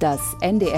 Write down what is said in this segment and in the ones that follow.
Das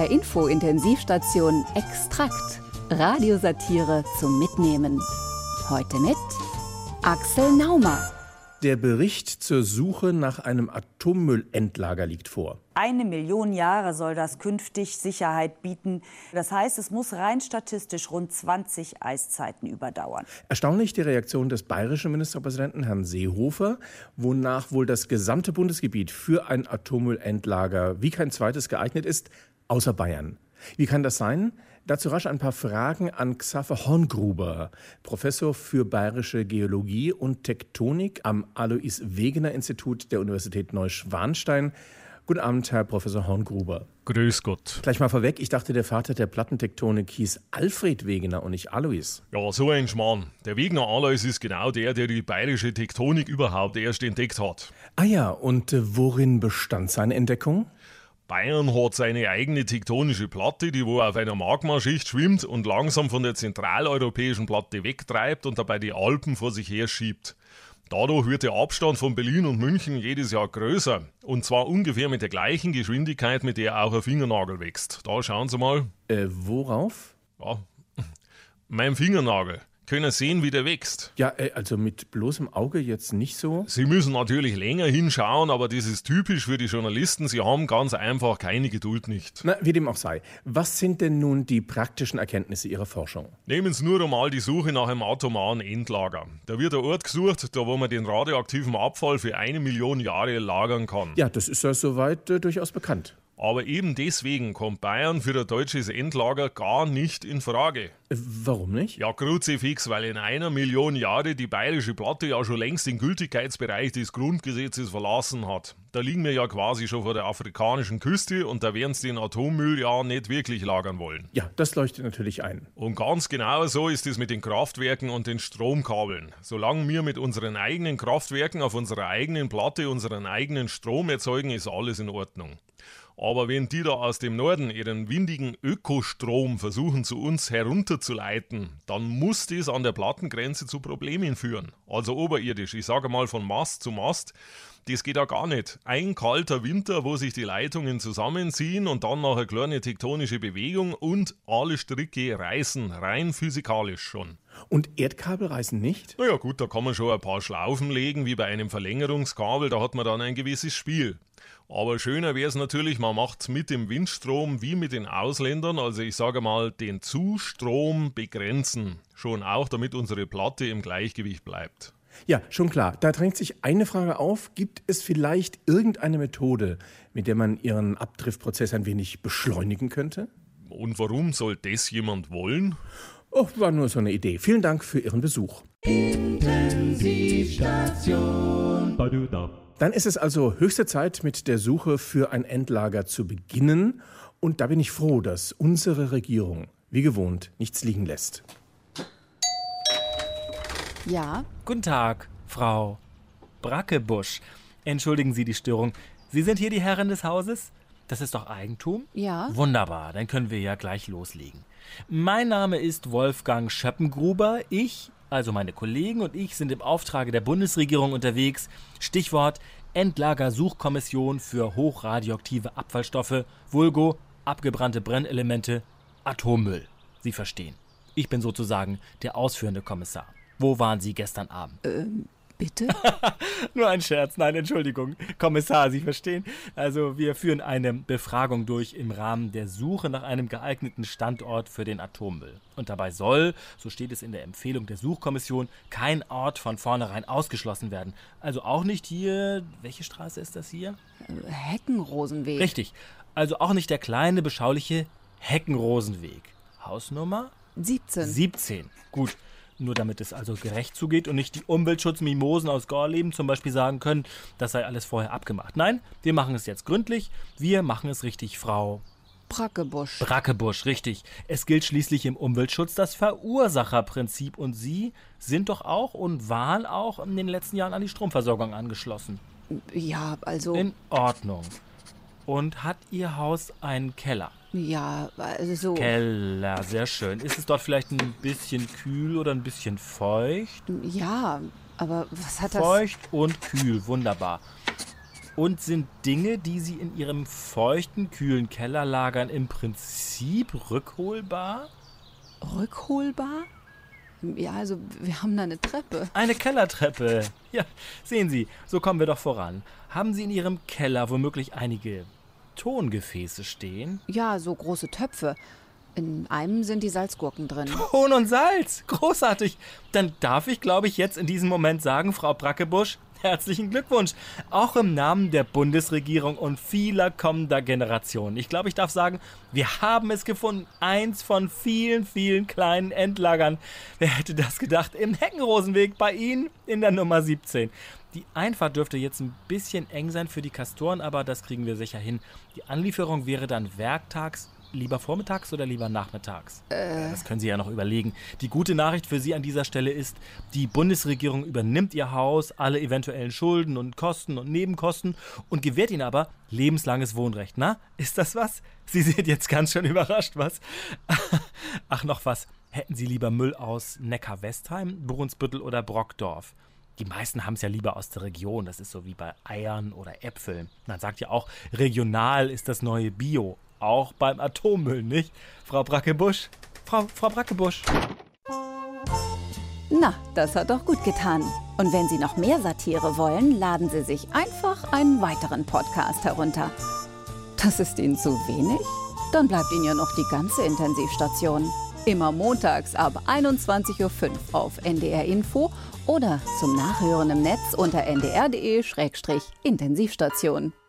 NDR-Info-Intensivstation Extrakt. Radiosatire zum Mitnehmen. Heute mit Axel Naumer. Der Bericht zur Suche nach einem Atommüllendlager liegt vor. 1 Million Jahre soll das künftig Sicherheit bieten. Das heißt, es muss rein statistisch rund 20 Eiszeiten überdauern. Erstaunlich die Reaktion des bayerischen Ministerpräsidenten Herrn Seehofer, wonach wohl das gesamte Bundesgebiet für ein Atommüllendlager wie kein zweites geeignet ist, außer Bayern. Wie kann das sein? Dazu rasch ein paar Fragen an Xaver Horngruber, Professor für Bayerische Geologie und Tektonik am Alois-Wegener-Institut der Universität Neuschwanstein. Guten Abend, Herr Professor Horngruber. Grüß Gott. Gleich mal vorweg, ich dachte, der Vater der Plattentektonik hieß Alfred Wegener und nicht Alois. Ja, so ein Schmarrn. Der Wegener Alois ist genau der die bayerische Tektonik überhaupt erst entdeckt hat. Ah ja, und worin bestand seine Entdeckung? Bayern hat seine eigene tektonische Platte, die wo auf einer Magmaschicht schwimmt und langsam von der zentraleuropäischen Platte wegtreibt und dabei die Alpen vor sich her schiebt. Dadurch wird der Abstand von Berlin und München jedes Jahr größer. Und zwar ungefähr mit der gleichen Geschwindigkeit, mit der auch ein Fingernagel wächst. Da schauen Sie mal. Worauf? Ja, mein Fingernagel. Können sehen, wie der wächst. Ja, also mit bloßem Auge jetzt nicht so? Sie müssen natürlich länger hinschauen, aber das ist typisch für die Journalisten. Sie haben ganz einfach keine Geduld nicht. Na, wie dem auch sei. Was sind denn nun die praktischen Erkenntnisse Ihrer Forschung? Nehmen Sie nur einmal die Suche nach einem atomaren Endlager. Da wird ein Ort gesucht, da wo man den radioaktiven Abfall für 1 Million Jahre lagern kann. Ja, das ist ja soweit durchaus bekannt. Aber eben deswegen kommt Bayern für ein deutsches Endlager gar nicht in Frage. Warum nicht? Ja, kruzifix, weil in 1 Million Jahre die bayerische Platte ja schon längst den Gültigkeitsbereich des Grundgesetzes verlassen hat. Da liegen wir ja quasi schon vor der afrikanischen Küste und da werden sie den Atommüll ja nicht wirklich lagern wollen. Ja, das leuchtet natürlich ein. Und ganz genau so ist es mit den Kraftwerken und den Stromkabeln. Solange wir mit unseren eigenen Kraftwerken auf unserer eigenen Platte unseren eigenen Strom erzeugen, ist alles in Ordnung. Aber wenn die da aus dem Norden ihren windigen Ökostrom versuchen zu uns herunterzuleiten, dann muss das an der Plattengrenze zu Problemen führen. Also oberirdisch, ich sage mal von Mast zu Mast, das geht ja gar nicht. Ein kalter Winter, wo sich die Leitungen zusammenziehen und dann noch eine kleine tektonische Bewegung und alle Stricke reißen, rein physikalisch schon. Und Erdkabel reißen nicht? Naja gut, da kann man schon ein paar Schlaufen legen, wie bei einem Verlängerungskabel, da hat man dann ein gewisses Spiel. Aber schöner wäre es natürlich, man macht es mit dem Windstrom wie mit den Ausländern, also ich sage mal, den Zustrom begrenzen. Schon auch, damit unsere Platte im Gleichgewicht bleibt. Ja, schon klar. Da drängt sich eine Frage auf. Gibt es vielleicht irgendeine Methode, mit der man Ihren Abdriftprozess ein wenig beschleunigen könnte? Und warum soll das jemand wollen? Oh, war nur so eine Idee. Vielen Dank für Ihren Besuch. Intensivstation. Dann ist es also höchste Zeit, mit der Suche für ein Endlager zu beginnen. Und da bin ich froh, dass unsere Regierung, wie gewohnt, nichts liegen lässt. Ja? Guten Tag, Frau Brackebusch. Entschuldigen Sie die Störung. Sie sind hier die Herrin des Hauses? Das ist doch Eigentum? Ja. Wunderbar, dann können wir ja gleich loslegen. Mein Name ist Wolfgang Schöppengruber. Ich, also meine Kollegen und ich, sind im Auftrage der Bundesregierung unterwegs. Stichwort Endlagersuchkommission für hochradioaktive Abfallstoffe, vulgo abgebrannte Brennelemente, Atommüll. Sie verstehen. Ich bin sozusagen der ausführende Kommissar. Wo waren Sie gestern Abend? Bitte? Nur ein Scherz, nein, Entschuldigung. Kommissar, Sie verstehen. Also wir führen eine Befragung durch im Rahmen der Suche nach einem geeigneten Standort für den Atommüll. Und dabei soll, so steht es in der Empfehlung der Suchkommission, kein Ort von vornherein ausgeschlossen werden. Also auch nicht hier, welche Straße ist das hier? Heckenrosenweg. Richtig, also auch nicht der kleine, beschauliche Heckenrosenweg. Hausnummer? 17. Gut. Nur damit es also gerecht zugeht und nicht die Umweltschutzmimosen aus Gorleben zum Beispiel sagen können, das sei alles vorher abgemacht. Nein, wir machen es jetzt gründlich, wir machen es richtig, Frau Brackebusch. Brackebusch, richtig. Es gilt schließlich im Umweltschutz das Verursacherprinzip und Sie sind doch auch und waren auch in den letzten Jahren an die Stromversorgung angeschlossen. Ja, also... In Ordnung. Und hat Ihr Haus einen Keller? Ja, also so... Keller, sehr schön. Ist es dort vielleicht ein bisschen kühl oder ein bisschen feucht? Ja, aber was hat das... Feucht und kühl, wunderbar. Und sind Dinge, die Sie in Ihrem feuchten, kühlen Keller lagern, im Prinzip rückholbar? Rückholbar? Ja, also wir haben da eine Treppe. Eine Kellertreppe. Ja, sehen Sie, so kommen wir doch voran. Haben Sie in Ihrem Keller womöglich einige Tongefäße stehen? Ja, so große Töpfe. In einem sind die Salzgurken drin. Ton und Salz, großartig. Dann darf ich, glaube ich, jetzt in diesem Moment sagen, Frau Brackebusch, herzlichen Glückwunsch. Auch im Namen der Bundesregierung und vieler kommender Generationen. Ich glaube, ich darf sagen, wir haben es gefunden. Eins von vielen, vielen kleinen Endlagern. Wer hätte das gedacht? Im Heckenrosenweg bei Ihnen in der Nummer 17. Die Einfahrt dürfte jetzt ein bisschen eng sein für die Kastoren, aber das kriegen wir sicher hin. Die Anlieferung wäre dann werktags. Lieber vormittags oder lieber nachmittags? Das können Sie ja noch überlegen. Die gute Nachricht für Sie an dieser Stelle ist, die Bundesregierung übernimmt Ihr Haus, alle eventuellen Schulden und Kosten und Nebenkosten und gewährt Ihnen aber lebenslanges Wohnrecht. Na, ist das was? Sie sind jetzt ganz schön überrascht, was? Ach, noch was. Hätten Sie lieber Müll aus Neckar-Westheim, Brunsbüttel oder Brockdorf? Die meisten haben es ja lieber aus der Region. Das ist so wie bei Eiern oder Äpfeln. Man sagt ja auch, regional ist das neue Bio. Auch beim Atommüll, nicht? Frau Brackebusch? Frau Brackebusch. Na, das hat doch gut getan. Und wenn Sie noch mehr Satire wollen, laden Sie sich einfach einen weiteren Podcast herunter. Das ist Ihnen zu wenig? Dann bleibt Ihnen ja noch die ganze Intensivstation. Immer montags ab 21:05 Uhr auf NDR Info oder zum Nachhören im Netz unter ndr.de/Intensivstation.